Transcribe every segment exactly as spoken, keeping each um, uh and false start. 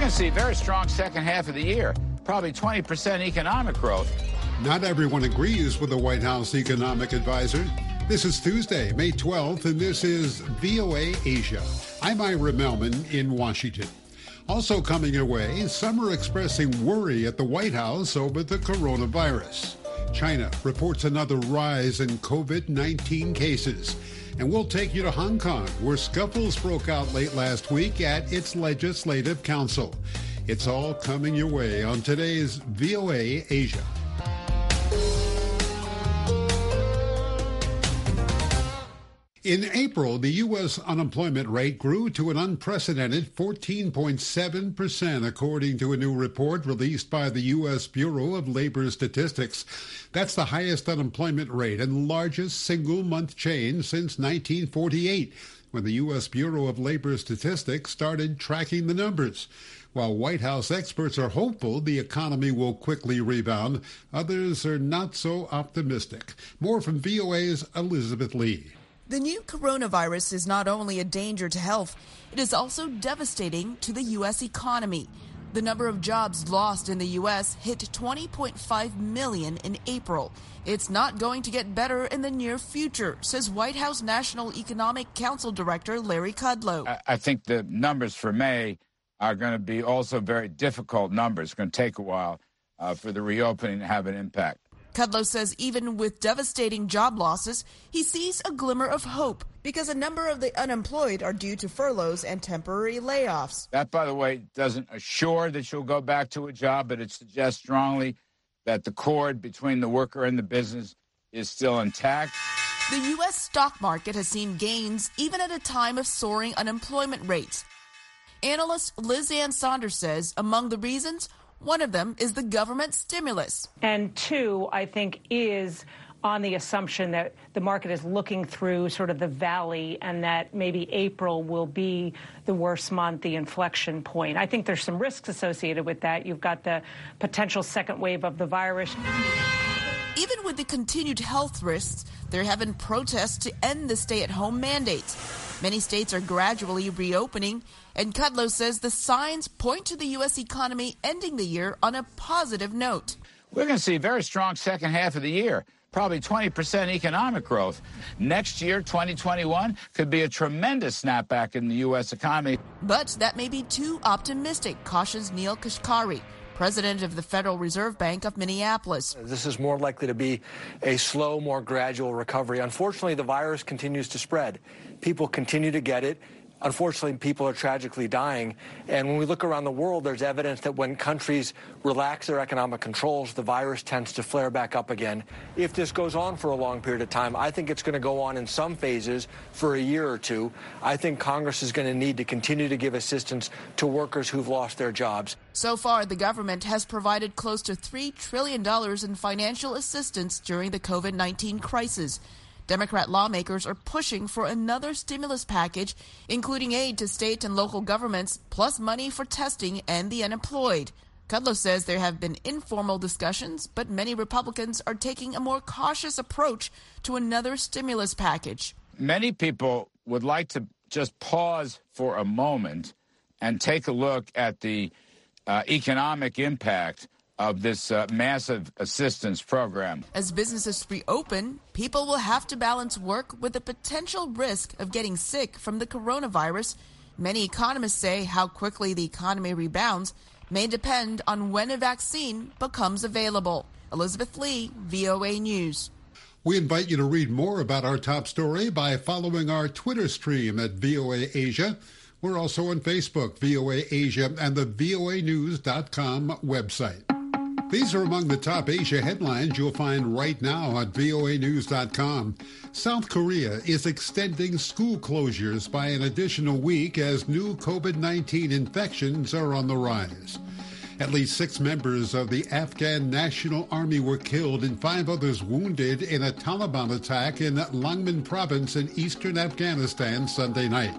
going to see very strong second half of the year, probably twenty percent economic growth. Not everyone agrees with the White House economic advisor. This is Tuesday, May twelfth, and this is V O A Asia. I'm Ira Melman in Washington. Also coming your way, some are expressing worry at the White House over the coronavirus. China reports another rise in COVID nineteen cases. And we'll take you to Hong Kong, where scuffles broke out late last week at its Legislative Council. It's all coming your way on today's V O A Asia. In April, the U S unemployment rate grew to an unprecedented fourteen point seven percent, according to a new report released by the U S Bureau of Labor Statistics. That's the highest unemployment rate and largest single-month change since nineteen forty-eight, when the U S Bureau of Labor Statistics started tracking the numbers. While White House experts are hopeful the economy will quickly rebound, others are not so optimistic. More from V O A's Elizabeth Lee. The new coronavirus is not only a danger to health, it is also devastating to the U S economy. The number of jobs lost in the U S hit twenty point five million in April. It's not going to get better in the near future, says White House National Economic Council Director Larry Kudlow. I think the numbers for May are going to be also very difficult numbers. It's going to take a while uh, for the reopening to have an impact. Kudlow says even with devastating job losses, he sees a glimmer of hope because a number of the unemployed are due to furloughs and temporary layoffs. That, by the way, doesn't assure that you'll go back to a job, but it suggests strongly that the cord between the worker and the business is still intact. The U S stock market has seen gains even at a time of soaring unemployment rates. Analyst Liz Ann Saunders says among the reasons, one of them is the government stimulus. And two, I think, is on the assumption that the market is looking through sort of the valley and that maybe April will be the worst month, the inflection point. I think there's some risks associated with that. You've got the potential second wave of the virus. Even with the continued health risks, there have been protests to end the stay-at-home mandates. Many states are gradually reopening, and Kudlow says the signs point to the U S economy ending the year on a positive note. We're going to see a very strong second half of the year, probably twenty percent economic growth. Next year, twenty twenty-one, could be a tremendous snapback in the U S economy. But that may be too optimistic, cautions Neil Kashkari, president of the Federal Reserve Bank of Minneapolis. This is more likely to be a slow, more gradual recovery. Unfortunately, the virus continues to spread. People continue to get it. Unfortunately, people are tragically dying. And when we look around the world, there's evidence that when countries relax their economic controls, the virus tends to flare back up again. If this goes on for a long period of time, I think it's going to go on in some phases for a year or two. I think Congress is going to need to continue to give assistance to workers who've lost their jobs. So far, the government has provided close to three trillion dollars in financial assistance during the COVID nineteen crisis. Democrat lawmakers are pushing for another stimulus package, including aid to state and local governments, plus money for testing and the unemployed. Kudlow says there have been informal discussions, but many Republicans are taking a more cautious approach to another stimulus package. Many people would like to just pause for a moment and take a look at the uh, economic impact of this uh, massive assistance program. As businesses reopen, people will have to balance work with the potential risk of getting sick from the coronavirus. Many economists say how quickly the economy rebounds may depend on when a vaccine becomes available. Elizabeth Lee, V O A News. We invite you to read more about our top story by following our Twitter stream at V O A Asia. We're also on Facebook, V O A Asia, and the V O A news dot com website. These are among the top Asia headlines you'll find right now at V O A news dot com. South Korea is extending school closures by an additional week as new COVID nineteen infections are on the rise. At least six members of the Afghan National Army were killed and five others wounded in a Taliban attack in Langman province in eastern Afghanistan Sunday night.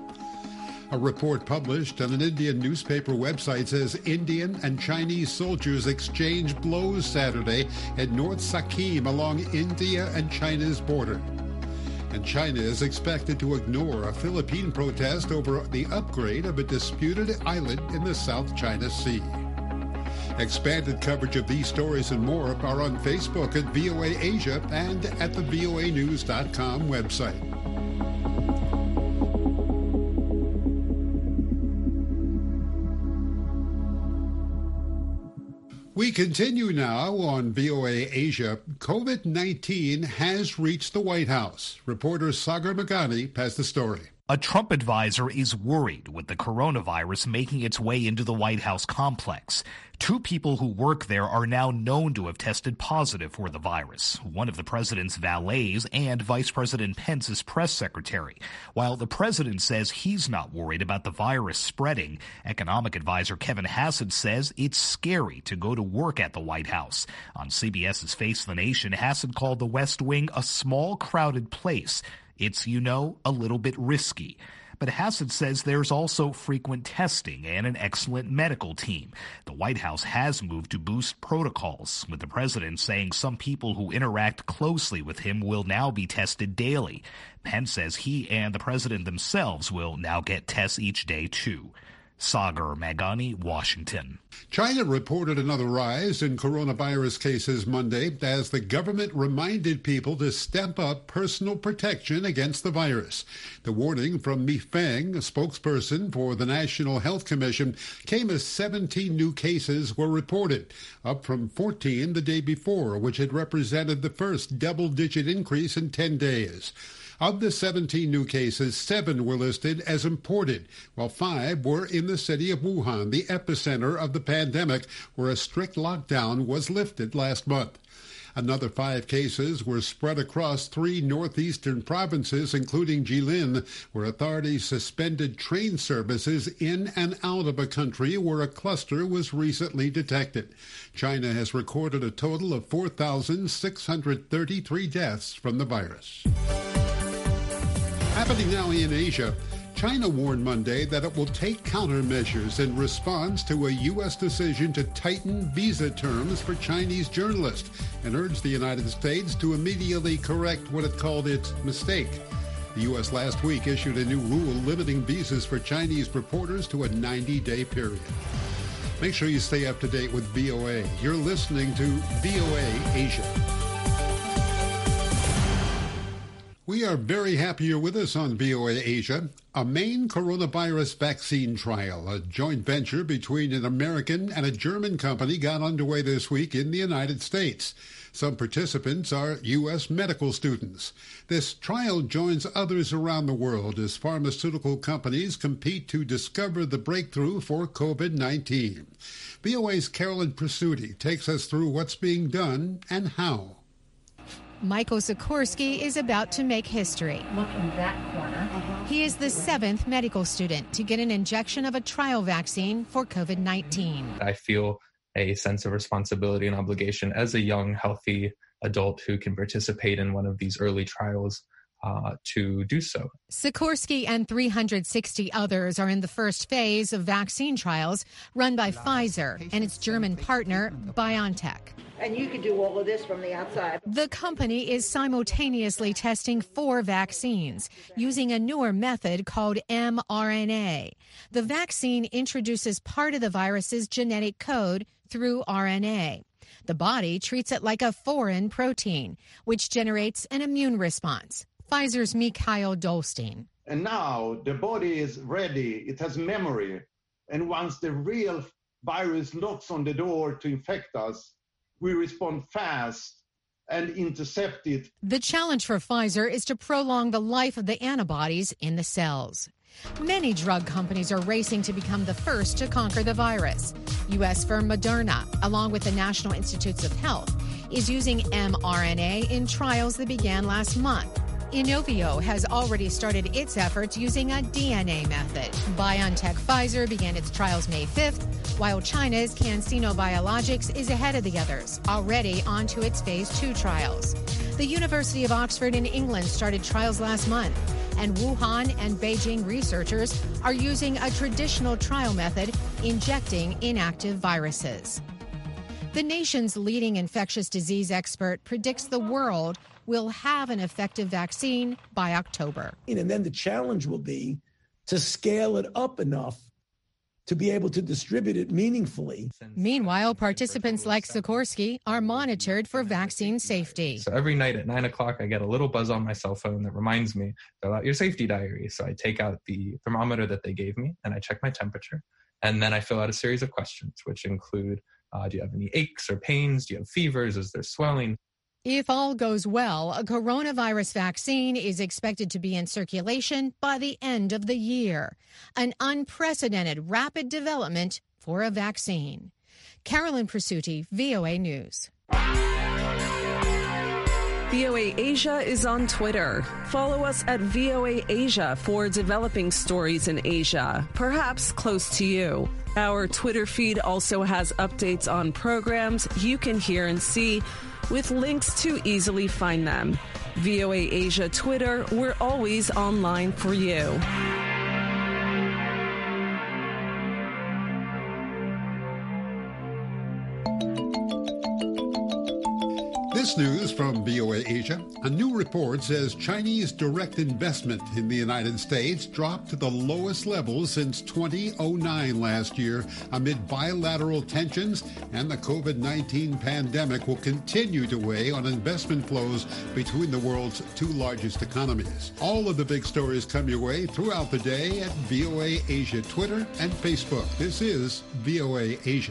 A report published on an Indian newspaper website says Indian and Chinese soldiers exchanged blows Saturday at North Sikkim along India and China's border. And China is expected to ignore a Philippine protest over the upgrade of a disputed island in the South China Sea. Expanded coverage of these stories and more are on Facebook at V O A Asia and at the V O A news dot com website. We continue now on V O A Asia. COVID nineteen has reached the White House. Reporter Sagar Meghani has the story. A Trump advisor is worried with the coronavirus making its way into the White House complex. Two people who work there are now known to have tested positive for the virus, one of the president's valets and Vice President Pence's press secretary. While the president says he's not worried about the virus spreading, economic advisor Kevin Hassett says it's scary to go to work at the White House. On CBS's Face the Nation, Hassett called the West Wing a small, crowded place. It's, you know, a little bit risky. But Hassett says there's also frequent testing and an excellent medical team. The White House has moved to boost protocols, with the president saying some people who interact closely with him will now be tested daily. Pence says he and the president themselves will now get tests each day, too. Sagar Meghani, Washington. China reported another rise in coronavirus cases Monday as the government reminded people to step up personal protection against the virus. The warning from Mi Feng, a spokesperson for the National Health Commission, came as seventeen new cases were reported, up from fourteen the day before, which had represented the first double-digit increase in ten days. Of the seventeen new cases, seven were listed as imported, while five were in the city of Wuhan, the epicenter of the pandemic, where a strict lockdown was lifted last month. Another five cases were spread across three northeastern provinces, including Jilin, where authorities suspended train services in and out of a country where a cluster was recently detected. China has recorded a total of four thousand six hundred thirty-three deaths from the virus. Happening now in Asia, China warned Monday that it will take countermeasures in response to a U S decision to tighten visa terms for Chinese journalists and urged the United States to immediately correct what it called its mistake. The U S last week issued a new rule limiting visas for Chinese reporters to a ninety-day period. Make sure you stay up to date with V O A. You're listening to V O A Asia. We are very happy you're with us on V O A Asia. A Maine coronavirus vaccine trial, a joint venture between an American and a German company, got underway this week in the United States. Some participants are U S medical students. This trial joins others around the world as pharmaceutical companies compete to discover the breakthrough for COVID nineteen. V O A's Carolyn Presutti takes us through what's being done and how. Michael Sikorsky is about to make history. Look in that corner. Uh-huh. He is the seventh medical student to get an injection of a trial vaccine for COVID nineteen. I feel a sense of responsibility and obligation as a young, healthy adult who can participate in one of these early trials uh, to do so. Sikorsky and three hundred sixty others are in the first phase of vaccine trials run by Pfizer and its German partner, BioNTech. And you could do all of this from the outside. The company is simultaneously testing four vaccines using a newer method called mRNA. The vaccine introduces part of the virus's genetic code through R N A. The body treats it like a foreign protein, which generates an immune response. Pfizer's Mikhail Dolstein. And now the body is ready. It has memory. And once the real virus knocks on the door to infect us, we respond fast and intercept it. The challenge for Pfizer is to prolong the life of the antibodies in the cells. Many drug companies are racing to become the first to conquer the virus. U S firm Moderna, along with the National Institutes of Health, is using mRNA in trials that began last month. Inovio has already started its efforts using a D N A method. BioNTech Pfizer began its trials May fifth, while China's CanSino Biologics is ahead of the others, already onto its phase two trials. The University of Oxford in England started trials last month, and Wuhan and Beijing researchers are using a traditional trial method, injecting inactive viruses. The nation's leading infectious disease expert predicts the world will have an effective vaccine by October. And then the challenge will be to scale it up enough to be able to distribute it meaningfully. Meanwhile, participants like Sikorsky are monitored for vaccine safety. So every night at nine o'clock, I get a little buzz on my cell phone that reminds me, fill out your safety diary. So I take out the thermometer that they gave me and I check my temperature. And then I fill out a series of questions, which include, uh, do you have any aches or pains? Do you have fevers? Is there swelling? If all goes well, a coronavirus vaccine is expected to be in circulation by the end of the year. An unprecedented rapid development for a vaccine. Carolyn Presutti, V O A News. V O A Asia is on Twitter. Follow us at V O A Asia for developing stories in Asia, perhaps close to you. Our Twitter feed also has updates on programs you can hear and see, with links to easily find them. V O A Asia Twitter, we're always online for you. This news from V O A Asia. A new report says Chinese direct investment in the United States dropped to the lowest level since two thousand nine last year amid bilateral tensions, and the COVID nineteen pandemic will continue to weigh on investment flows between the world's two largest economies. All of the big stories come your way throughout the day at V O A Asia Twitter and Facebook. This is V O A Asia.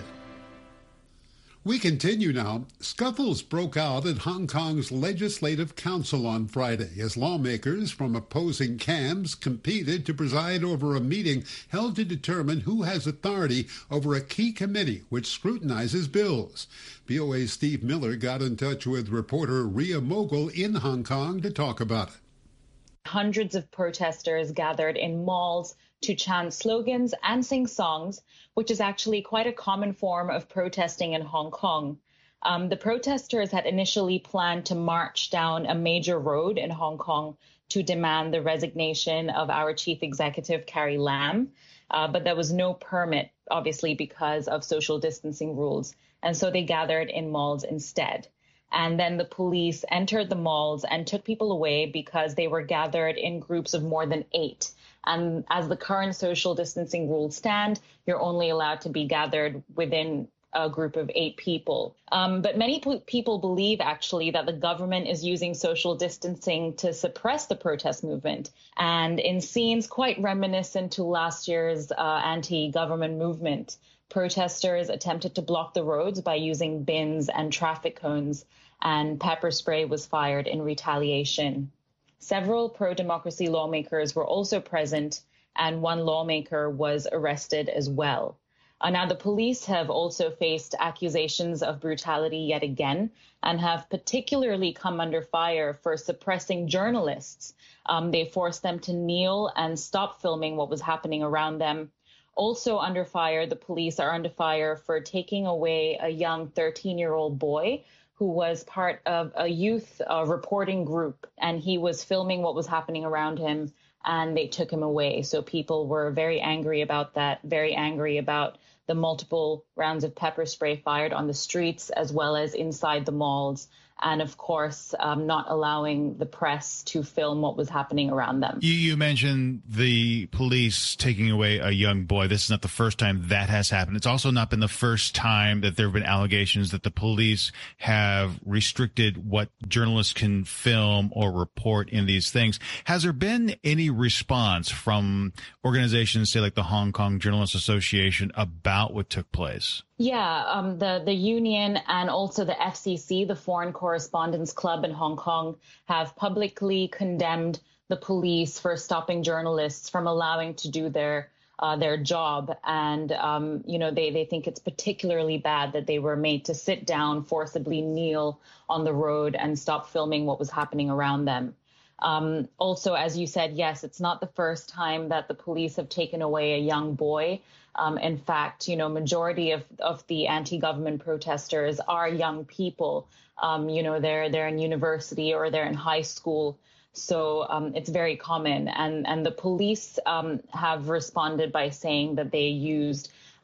We continue now. Scuffles broke out at Hong Kong's Legislative Council on Friday as lawmakers from opposing camps competed to preside over a meeting held to determine who has authority over a key committee which scrutinizes bills. V O A's Steve Miller got in touch with reporter Ria Mogul in Hong Kong to talk about it. Hundreds of protesters gathered in malls to chant slogans and sing songs, which is actually quite a common form of protesting in Hong Kong. Um, the protesters had initially planned to march down a major road in Hong Kong to demand the resignation of our chief executive, Carrie Lam, uh, but there was no permit, obviously, because of social distancing rules. And so they gathered in malls instead. And then the police entered the malls and took people away because they were gathered in groups of more than eight. And as the current social distancing rules stand, you're only allowed to be gathered within a group of eight people. Um, but many p- people believe, actually, that the government is using social distancing to suppress the protest movement. And in scenes quite reminiscent to last year's uh, anti-government movement, protesters attempted to block the roads by using bins and traffic cones, and pepper spray was fired in retaliation. Several pro-democracy lawmakers were also present, and one lawmaker was arrested as well. Uh, now, the police have also faced accusations of brutality yet again and have particularly come under fire for suppressing journalists. Um, they forced them to kneel and stop filming what was happening around them. Also under fire, the police are under fire for taking away a young thirteen-year-old boy who was part of a youth uh, reporting group, and he was filming what was happening around him, and they took him away. So people were very angry about that, very angry about the multiple rounds of pepper spray fired on the streets as well as inside the malls. And of course, um, not allowing the press to film what was happening around them. You, you mentioned the police taking away a young boy. This is not the first time that has happened. It's also not been the first time that there have been allegations that the police have restricted what journalists can film or report in these things. Has there been any response from organizations, say like the Hong Kong Journalists Association, about what took place? Yeah, um, the, the union and also the F C C, the Foreign Correspondents Club in Hong Kong, have publicly condemned the police for stopping journalists from allowing to do their uh, their job. And, um, you know, they, they think it's particularly bad that they were made to sit down, forcibly kneel on the road and stop filming what was happening around them. Um, also, as you said, yes, it's not the first time that the police have taken away a young boy. Um, in fact, you know, majority of, of the anti-government protesters are young people. Um, you know, they're they're in university or they're in high school. So um, it's very common. And, and the police um, have responded by saying that they used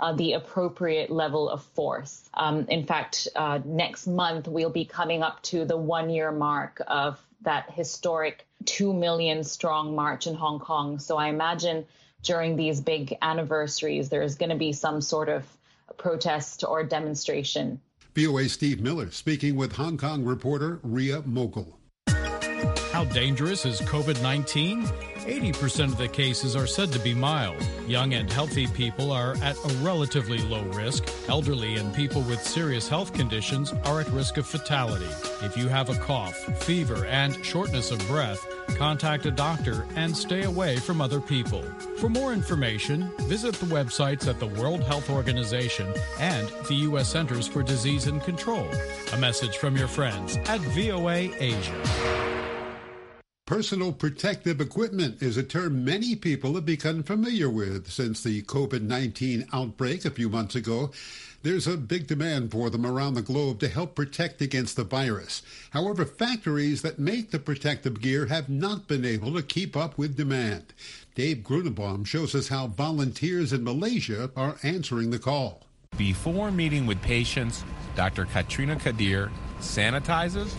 uh, the appropriate level of force. Um, in fact, uh, next month, we'll be coming up to the one-year mark of that historic two million strong march in Hong Kong. So I imagine during these big anniversaries, there's going to be some sort of protest or demonstration. V O A's Steve Miller speaking with Hong Kong reporter Ria Mogul. How dangerous is COVID nineteen? eighty percent of the cases are said to be mild. Young and healthy people are at a relatively low risk. Elderly and people with serious health conditions are at risk of fatality. If you have a cough, fever, and shortness of breath, contact a doctor and stay away from other people. For more information, visit the websites at the World Health Organization and the U S Centers for Disease and Control. A message from your friends at V O A Asia. Personal protective equipment is a term many people have become familiar with since the COVID nineteen outbreak a few months ago. There's a big demand for them around the globe to help protect against the virus. However, factories that make the protective gear have not been able to keep up with demand. Dave Grunebaum shows us how volunteers in Malaysia are answering the call. Before meeting with patients, Doctor Katrina Kadir sanitizes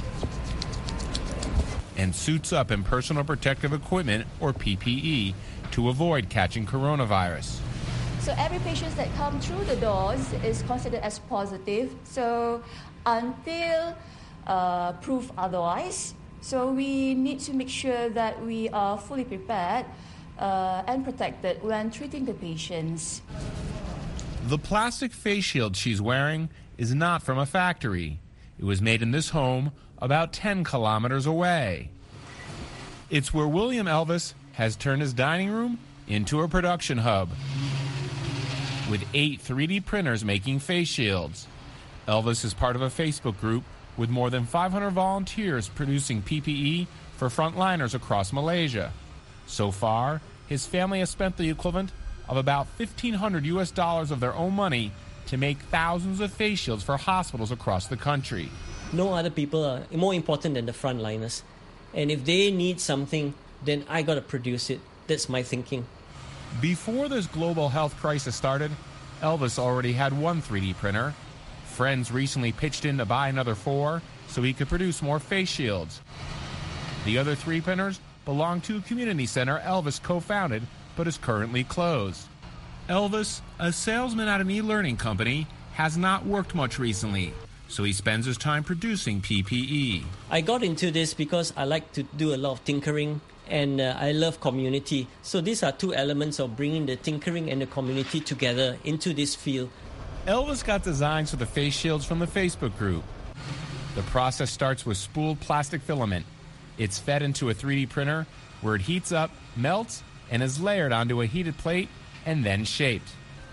and suits up in personal protective equipment, or P P E, to avoid catching coronavirus. So every patient that comes through the doors is considered as positive. So until uh, proof otherwise, so we need to make sure that we are fully prepared uh, and protected when treating the patients. The plastic face shield she's wearing is not from a factory. It was made in this home about ten kilometers away. It's where William Elvis has turned his dining room into a production hub, with eight three D printers making face shields. Elvis is part of a Facebook group with more than five hundred volunteers producing P P E for frontliners across Malaysia. So far, his family has spent the equivalent of about fifteen hundred U S dollars of their own money to make thousands of face shields for hospitals across the country. No other people are more important than the frontliners. And if they need something, then I got to produce it. That's my thinking. Before this global health crisis started, Elvis already had one three D printer. Friends recently pitched in to buy another four so he could produce more face shields. The other three printers belong to a community center Elvis co-founded but is currently closed. Elvis, a salesman at an e-learning company, has not worked much recently, so he spends his time producing P P E. I got into this because I like to do a lot of tinkering, and uh, I love community. So these are two elements of bringing the tinkering and the community together into this field. Elvis got designs for the face shields from the Facebook group. The process starts with spooled plastic filament. It's fed into a three D printer where it heats up, melts, and is layered onto a heated plate and then shaped.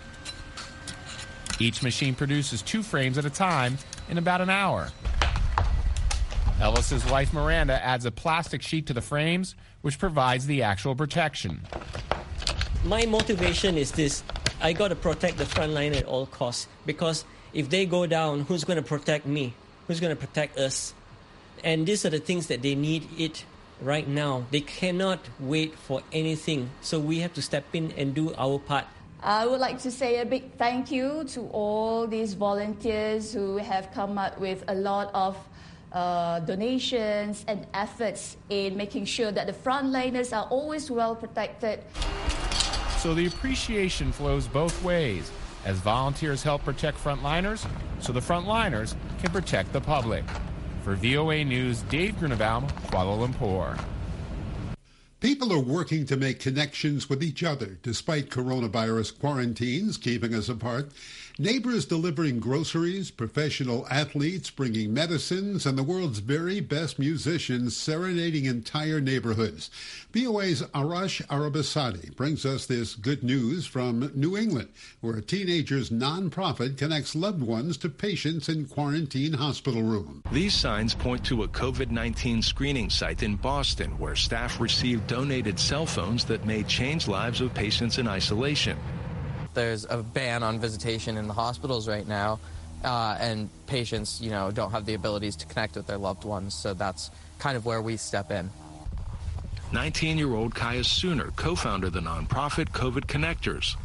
Each machine produces two frames at a time in about an hour. Elvis's wife Miranda adds a plastic sheet to the frames, which provides the actual protection. My motivation is this: I got to protect the front line at all costs, because if they go down, who's going to protect me? Who's going to protect us? And these are the things that they need it right now. They cannot wait for anything, so we have to step in and do our part. I would like to say a big thank you to all these volunteers who have come up with a lot of uh, donations and efforts in making sure that the frontliners are always well protected. So the appreciation flows both ways, as volunteers help protect frontliners, so the frontliners can protect the public. For V O A News, Dave Grunebaum, Kuala Lumpur. People are working to make connections with each other despite coronavirus quarantines keeping us apart. Neighbors delivering groceries, professional athletes bringing medicines, and the world's very best musicians serenading entire neighborhoods. V O A's Arash Arabasadi brings us this good news from New England, where a teenager's nonprofit connects loved ones to patients in quarantine hospital rooms. These signs point to a COVID nineteen screening site in Boston, where staff received donated cell phones that may change lives of patients in isolation. There's a ban on visitation in the hospitals right now, uh, and patients, you know, don't have the abilities to connect with their loved ones, so that's kind of where we step in. nineteen-year-old Kaya Sooner co-founded the nonprofit COVID Connectors.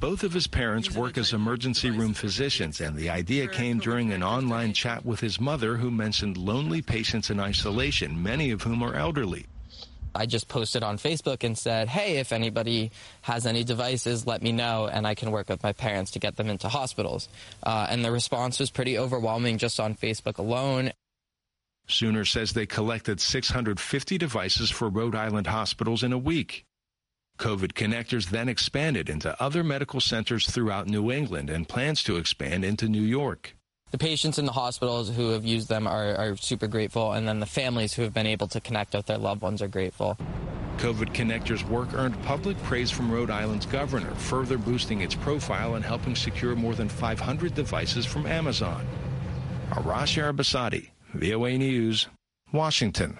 Both of his parents work as emergency room physicians, and the idea came during an online chat with his mother, who mentioned lonely patients in isolation, many of whom are elderly. I just posted on Facebook and said, hey, if anybody has any devices, let me know, and I can work with my parents to get them into hospitals. Uh, and the response was pretty overwhelming just on Facebook alone. Sooner says they collected six hundred fifty devices for Rhode Island hospitals in a week. COVID Connectors then expanded into other medical centers throughout New England and plans to expand into New York. The patients in the hospitals who have used them are, are super grateful, and then the families who have been able to connect with their loved ones are grateful. COVID Connectors' work earned public praise from Rhode Island's governor, further boosting its profile and helping secure more than five hundred devices from Amazon. Arash Arabasadi, V O A News, Washington.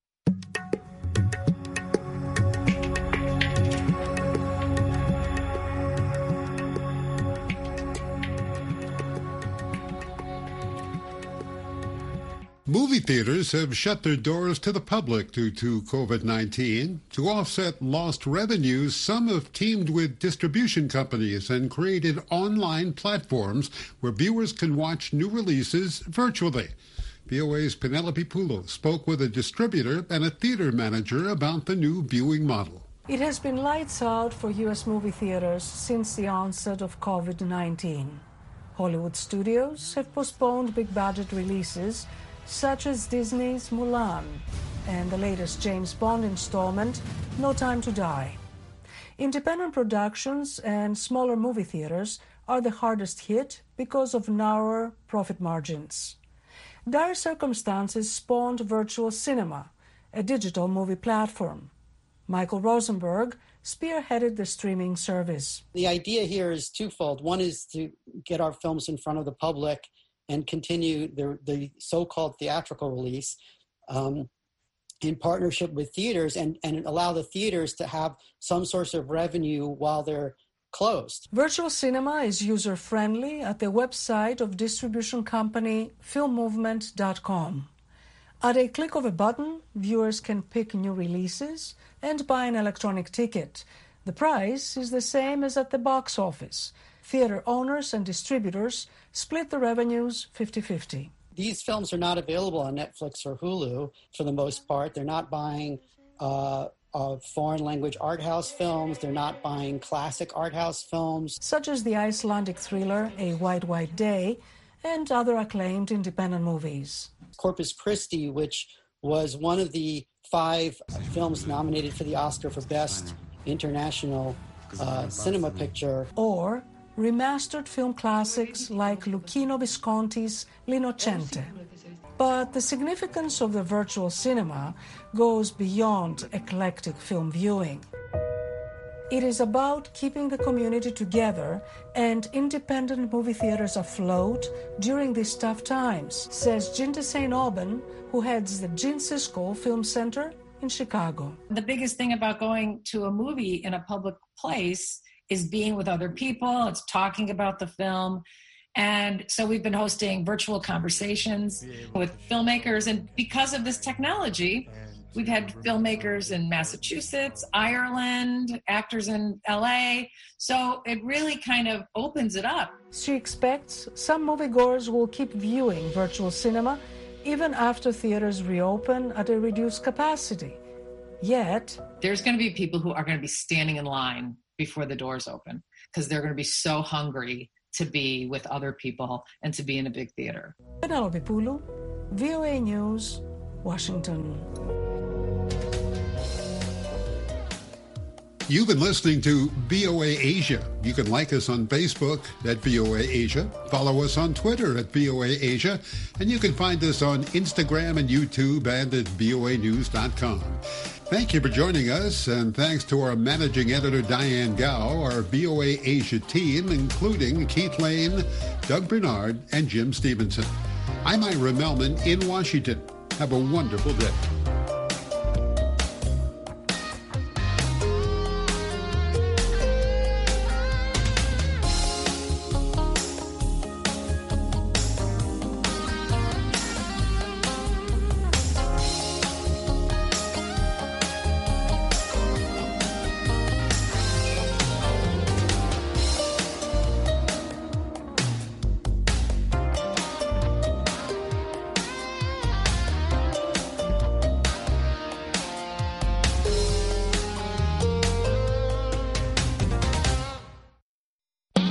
Movie theaters have shut their doors to the public due to COVID nineteen. To offset lost revenues, some have teamed with distribution companies and created online platforms where viewers can watch new releases virtually. V O A's Penelope Poulos spoke with a distributor and a theater manager about the new viewing model. It has been lights out for U S movie theaters since the onset of COVID nineteen. Hollywood studios have postponed big-budget releases such as Disney's Mulan and the latest James Bond installment, No Time to Die. Independent productions and smaller movie theaters are the hardest hit because of narrower profit margins. Dire circumstances spawned Virtual Cinema, a digital movie platform. Michael Rosenberg spearheaded the streaming service. The idea here is twofold. One is to get our films in front of the public and continue the, the so-called theatrical release um, in partnership with theaters and, and allow the theaters to have some source of revenue while they're closed. Virtual Cinema is user-friendly at the website of distribution company film movement dot com. At a click of a button, viewers can pick new releases and buy an electronic ticket. The price is the same as at the box office. Theater owners and distributors split the revenues fifty-fifty. These films are not available on Netflix or Hulu for the most part. They're not buying uh, uh, foreign language art house films. They're not buying classic art house films. Such as the Icelandic thriller A White, White Day and other acclaimed independent movies. Corpus Christi, which was one of the five films nominated for the Oscar for Best International uh, Cinema Picture. Or remastered film classics like Luchino Visconti's L'Innocente. But the significance of the virtual cinema goes beyond eclectic film viewing. It is about keeping the community together and independent movie theaters afloat during these tough times, says Jinta Saint Aubin, who heads the Gene Siskel Film Center in Chicago. The biggest thing about going to a movie in a public place is being with other people, it's talking about the film. And so we've been hosting virtual conversations with filmmakers. And because of this technology, we've had filmmakers in Massachusetts, Ireland, actors in L A. So it really kind of opens it up. She expects some moviegoers will keep viewing virtual cinema even after theaters reopen at a reduced capacity. Yet, there's going to be people who are going to be standing in line before the doors open because they're going to be so hungry to be with other people and to be in a big theater. Penelope Poulos, V O A News, Washington. You've been listening to V O A Asia. You can like us on Facebook at V O A Asia, follow us on Twitter at V O A Asia, and you can find us on Instagram and YouTube and at V O A news dot com. Thank you for joining us, and thanks to our managing editor, Diane Gao, our V O A Asia team, including Keith Lane, Doug Bernard, and Jim Stevenson. I'm Ira Melman in Washington. Have a wonderful day.